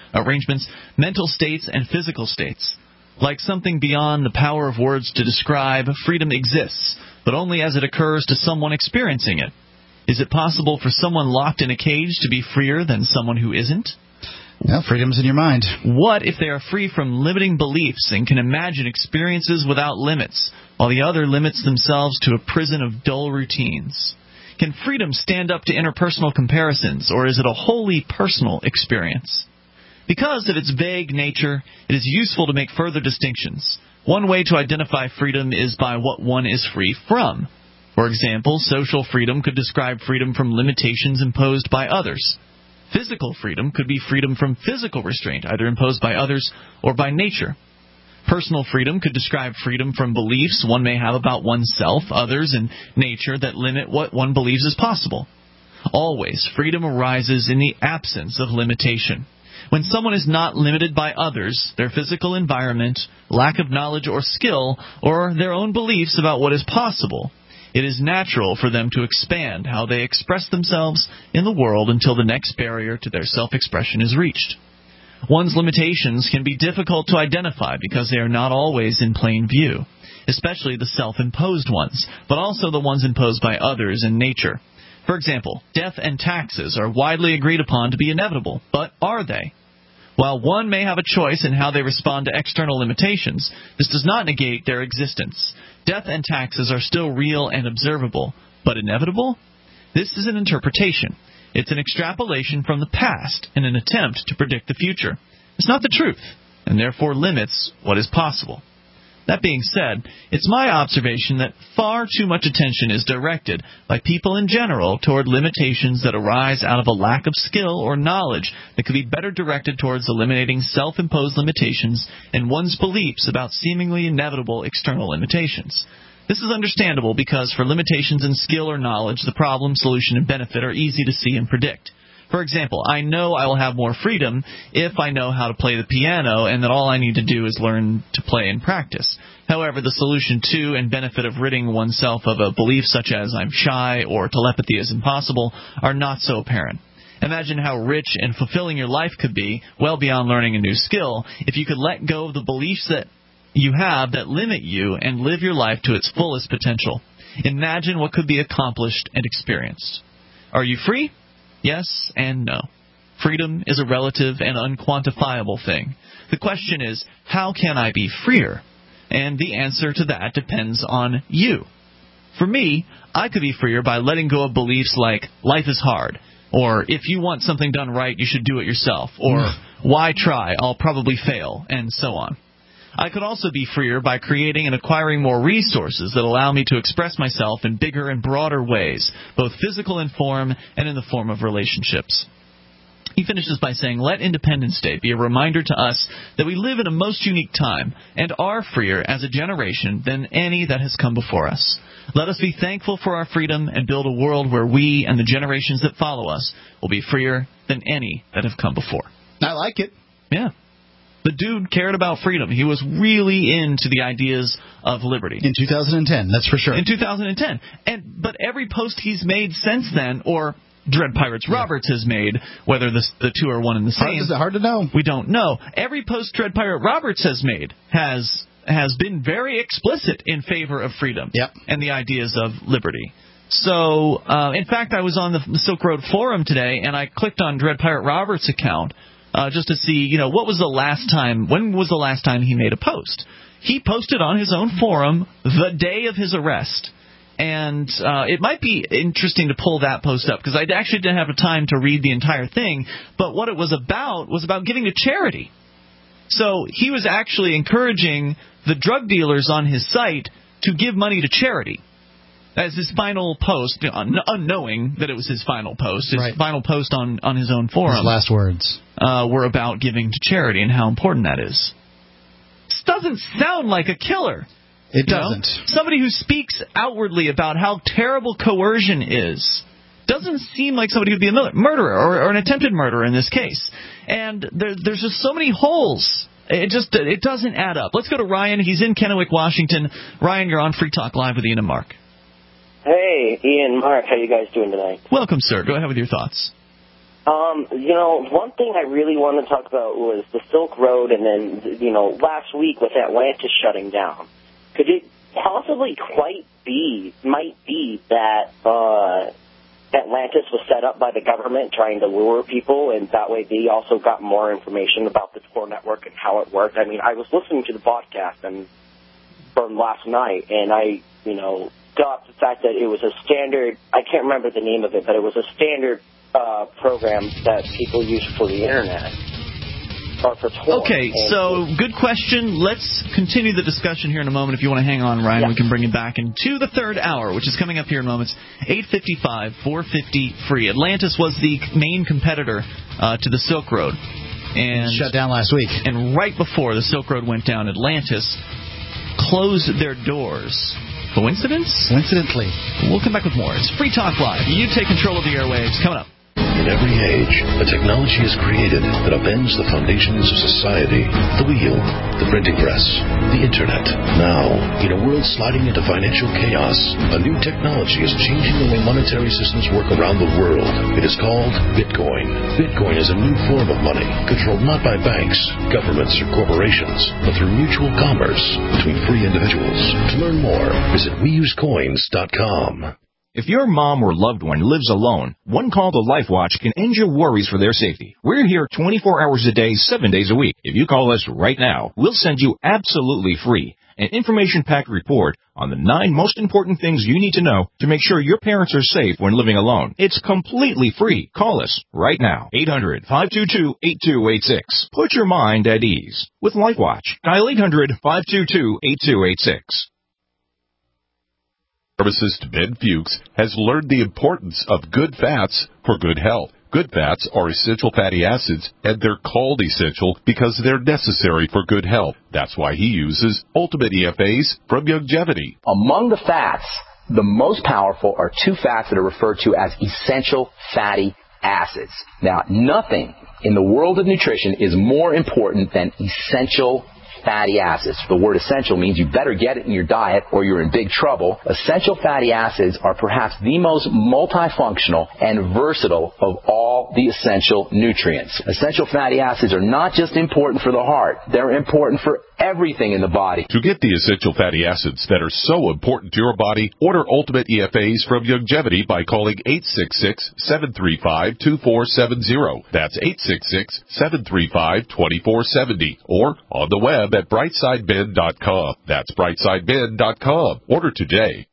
mental states, and physical states. Like something beyond the power of words to describe, freedom exists, but only as it occurs to someone experiencing it. Is it possible for someone locked in a cage to be freer than someone who isn't? Well, freedom's in your mind. What if they are free from limiting beliefs and can imagine experiences without limits, while the other limits themselves to a prison of dull routines? Can freedom stand up to interpersonal comparisons, or is it a wholly personal experience? Because of its vague nature, it is useful to make further distinctions. One way to identify freedom is by what one is free from. For example, social freedom could describe freedom from limitations imposed by others. Physical freedom could be freedom from physical restraint, either imposed by others or by nature. Personal freedom could describe freedom from beliefs one may have about oneself, others, and nature that limit what one believes is possible. Always, freedom arises in the absence of limitation. When someone is not limited by others, their physical environment, lack of knowledge or skill, or their own beliefs about what is possible, it is natural for them to expand how they express themselves in the world until the next barrier to their self-expression is reached. One's limitations can be difficult to identify because they are not always in plain view, especially the self-imposed ones, but also the ones imposed by others in nature. For example, death and taxes are widely agreed upon to be inevitable, but are they? While one may have a choice in how they respond to external limitations, this does not negate their existence. Death and taxes are still real and observable, but inevitable? This is an interpretation. It's an extrapolation from the past in an attempt to predict the future. It's not the truth, and therefore limits what is possible. That being said, it's my observation that far too much attention is directed by people in general toward limitations that arise out of a lack of skill or knowledge that could be better directed towards eliminating self-imposed limitations and one's beliefs about seemingly inevitable external limitations. This is understandable because for limitations in skill or knowledge, the problem, solution, and benefit are easy to see and predict. For example, I know I will have more freedom if I know how to play the piano and that all I need to do is learn to play and practice. However, the solution to and benefit of ridding oneself of a belief such as I'm shy or telepathy is impossible are not so apparent. Imagine how rich and fulfilling your life could be, well beyond learning a new skill, if you could let go of the beliefs that you have that limit you and live your life to its fullest potential. Imagine what could be accomplished and experienced. Are you free? Yes and no. Freedom is a relative and unquantifiable thing. The question is, how can I be freer? And the answer to that depends on you. For me, I could be freer by letting go of beliefs like life is hard, Or if you want something done right, you should do it yourself. Or why try? I'll probably fail, and so on. I could also be freer by creating and acquiring more resources that allow me to express myself in bigger and broader ways, both physical in form and in the form of relationships. He finishes by saying, let Independence Day be a reminder to us that we live in a most unique time and are freer as a generation than any that has come before us. Let us be thankful for our freedom and build a world where we and the generations that follow us will be freer than any that have come before. I like it. Yeah. The dude cared about freedom. He was really into the ideas of liberty. In two thousand ten, that's for sure. In two thousand ten. And But every post he's made since then, or Dread Pirates Roberts has made, whether the, the two are one and the same. Hard, is it hard to know? We don't know. Every post Dread Pirate Roberts has made has has been very explicit in favor of freedom yep. and the ideas of liberty. So, uh, in fact, I was on the Silk Road Forum today, and I clicked on Dread Pirate Roberts' account uh, just to see, you know, what was the last time, when was the last time he made a post? He posted on his own forum the day of his arrest. And uh, it might be interesting to pull that post up, because I actually didn't have time to read the entire thing. But what it was about was about giving to charity. So he was actually encouraging the drug dealers on his site to give money to charity. As his final post, unknowing that it was his final post, his right. final post on, on his own forum. His last words uh, were about giving to charity and how important that is. This doesn't sound like a killer. It You doesn't. know? Somebody who speaks outwardly about how terrible coercion is doesn't seem like somebody who'd be a murderer or, or an attempted murderer in this case. And there, there's just so many holes. It just it doesn't add up. Let's go to Ryan. He's in Kennewick, Washington. Ryan, you're on Free Talk Live with Ian and Mark. Hey, Ian, Mark, how you guys doing tonight? Welcome, sir. Go ahead with your thoughts. Um, you know, one thing I really wanted to talk about was the Silk Road, and then, you know, last week with Atlantis shutting down. Could it possibly quite be, might be that uh, Atlantis was set up by the government trying to lure people, and that way they also got more information about the Tor network and how it worked? I mean, I was listening to the podcast and from last night, and I, you know, got the fact that it was a standard, I can't remember the name of it, but it was a standard uh, program that people use for the Internet. Or for Tor. Okay, so good question. Let's continue the discussion here in a moment. If you want to hang on, Ryan, yeah. we can bring it back into the third hour, which is coming up here in moments. eight fifty-five, four fifty, free. Atlantis was the main competitor uh, to the Silk Road. And shut down last week. And right before the Silk Road went down, Atlantis closed their doors. Coincidence? Coincidentally. We'll come back with more. It's Free Talk Live. You take control of the airwaves. Coming up. In every age, a technology is created that upends the foundations of society. The wheel, the printing press, the internet. Now, in a world sliding into financial chaos, a new technology is changing the way monetary systems work around the world. It is called Bitcoin. Bitcoin is a new form of money, controlled not by banks, governments, or corporations, but through mutual commerce between free individuals. To learn more, visit we use coins dot com. If your mom or loved one lives alone, one call to LifeWatch can end your worries for their safety. We're here twenty-four hours a day, seven days a week. If you call us right now, we'll send you absolutely free an information-packed report on the nine most important things you need to know to make sure your parents are safe when living alone. It's completely free. Call us right now. eight hundred, five two two, eight two eight six. Put your mind at ease with LifeWatch. Dial eight hundred, five two two, eight two eight six. Services to Ben Fuchs has learned the importance of good fats for good health. Good fats are essential fatty acids, and they're called essential because they're necessary for good health. That's why he uses Ultimate E F As from Youngevity. Among the fats, the most powerful are two fats that are referred to as essential fatty acids. Now, nothing in the world of nutrition is more important than essential fatty acids. The word essential means you better get it in your diet or you're in big trouble. Essential fatty acids are perhaps the most multifunctional and versatile of all the essential nutrients. Essential fatty acids are not just important for the heart. They're important for everything in the body. To get the essential fatty acids that are so important to your body, order Ultimate E F As from Youngevity by calling eight six six, seven three five, two four seven zero. That's eight six six, seven three five, two four seven zero. Or on the web at brightside bin dot com. That's brightside bin dot com. Order today.